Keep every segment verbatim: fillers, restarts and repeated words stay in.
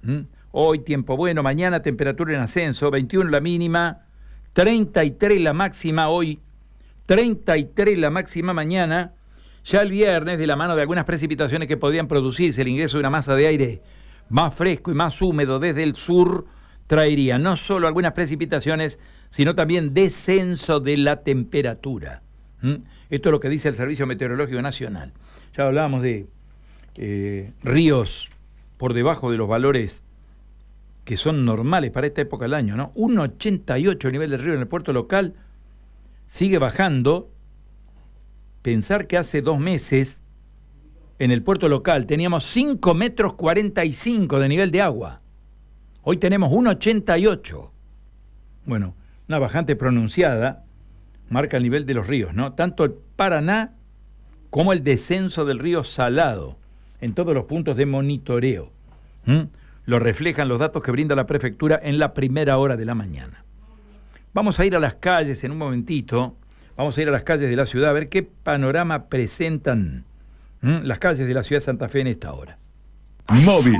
¿Mm? Hoy tiempo bueno, mañana temperatura en ascenso, veintiuno la mínima, treinta y tres la máxima hoy, treinta y tres la máxima mañana. Ya el viernes, de la mano de algunas precipitaciones que podrían producirse, el ingreso de una masa de aire más fresco y más húmedo desde el sur traería no solo algunas precipitaciones, sino también descenso de la temperatura. ¿Mm? Esto es lo que dice el Servicio Meteorológico Nacional. Ya hablábamos de eh, ríos por debajo de los valores que son normales para esta época del año, ¿no? uno coma ochenta y ocho el nivel del río en el puerto local, sigue bajando. Pensar que hace dos meses en el puerto local teníamos cinco metros cuarenta y cinco de nivel de agua. Hoy tenemos uno coma ochenta y ocho. Bueno, una bajante pronunciada marca el nivel de los ríos, ¿no? Tanto el Paraná como el descenso del río Salado en todos los puntos de monitoreo. ¿Mm? Lo reflejan los datos que brinda la prefectura en la primera hora de la mañana. Vamos a ir a las calles en un momentito. Vamos a ir a las calles de la ciudad a ver qué panorama presentan ¿Mm? las calles de la ciudad de Santa Fe en esta hora. Móvil.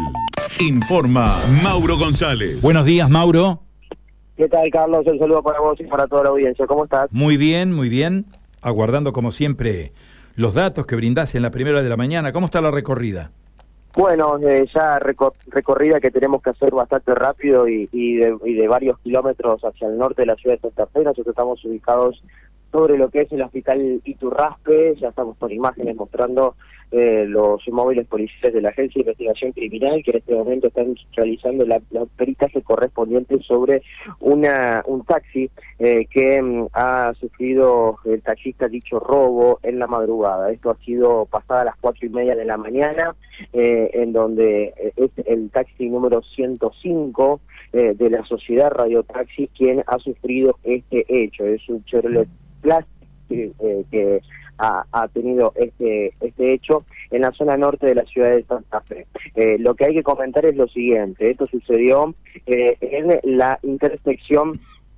Informa Mauro González. Buenos días, Mauro. ¿Qué tal, Carlos? Un saludo para vos y para toda la audiencia. ¿Cómo estás? Muy bien, muy bien. Aguardando, como siempre, los datos que brindás en la primera hora de la mañana. ¿Cómo está la recorrida? Bueno, eh, ya recor- recorrida que tenemos que hacer bastante rápido y, y, de, y de varios kilómetros hacia el norte de la ciudad de Santa Fe. Nosotros estamos ubicados sobre lo que es el hospital Iturraspe. Ya estamos con imágenes mostrando eh, los móviles policiales de la Agencia de Investigación Criminal, que en este momento están realizando la, la peritaje correspondiente sobre una un taxi eh, que mm, ha sufrido el taxista dicho robo en la madrugada. Esto ha sido pasada a las cuatro y media de la mañana, eh, en donde es el taxi número ciento cinco eh, de la sociedad Radio Taxi quien ha sufrido este hecho. Es un Chevrolet Plus eh, que ha, ha tenido este este hecho en la zona norte de la ciudad de Santa Fe. Eh, lo que hay que comentar es lo siguiente: esto sucedió eh, en la intersección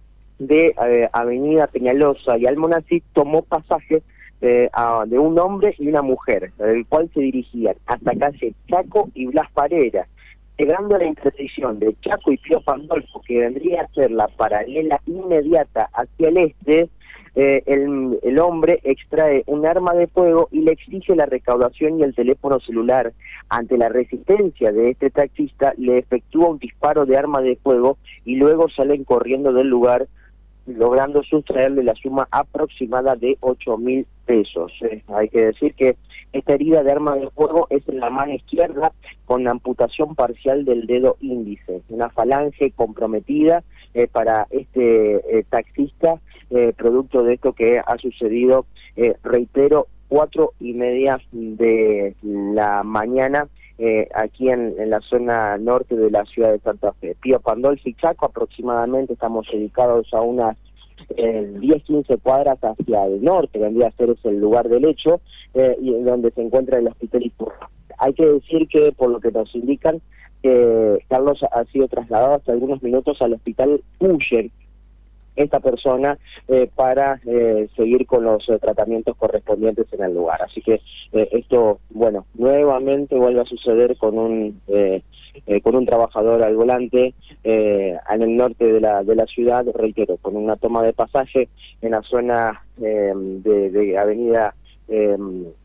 de eh, Avenida Peñalosa y Almonacid. Tomó pasaje eh, a, de un hombre y una mujer, el cual se dirigían hasta calle Chaco y Blas Parera. Llegando a la intersección de Chaco y Pío Pandolfo, que vendría a ser la paralela inmediata hacia el este, eh, el, el hombre extrae un arma de fuego y le exige la recaudación y el teléfono celular. Ante la resistencia de este taxista, le efectúa un disparo de arma de fuego y luego salen corriendo del lugar, logrando sustraerle la suma aproximada de ocho mil pesos. Eh, hay que decir que esta herida de arma de fuego es en la mano izquierda con amputación parcial del dedo índice, una falange comprometida eh, para este eh, taxista, eh, producto de esto que ha sucedido, eh, reitero, cuatro y media de la mañana, Eh, aquí en, en la zona norte de la ciudad de Santa Fe. Pío Pandolfo y Chaco aproximadamente estamos ubicados a unas eh, diez a quince cuadras hacia el norte, vendría a ser ese el lugar del hecho, eh, y en donde se encuentra el hospital Iturraspe. Hay que decir que, por lo que nos indican, eh, Carlos ha sido trasladado hace algunos minutos al hospital Uller, esta persona, eh, para eh, seguir con los eh, tratamientos correspondientes en el lugar. Así que eh, esto, bueno, nuevamente vuelve a suceder con un eh, eh, con un trabajador al volante eh, en el norte de la de la ciudad, reitero, con una toma de pasaje en la zona eh, de, de Avenida eh,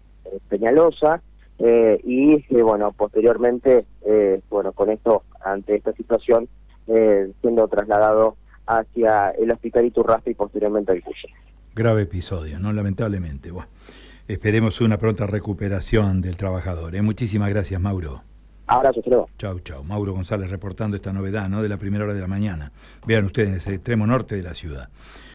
Peñalosa, eh, y eh, bueno, posteriormente, eh, bueno, con esto, ante esta situación, eh, siendo trasladado hacia el hospital Iturraspe y posteriormente al Cuyo. Grave episodio, ¿no? Lamentablemente. Bueno, esperemos una pronta recuperación del trabajador. ¿eh? Muchísimas gracias, Mauro. Abrazo, luego. Chau, chau. Mauro González reportando esta novedad, ¿no? De la primera hora de la mañana. Vean ustedes, en el extremo norte de la ciudad.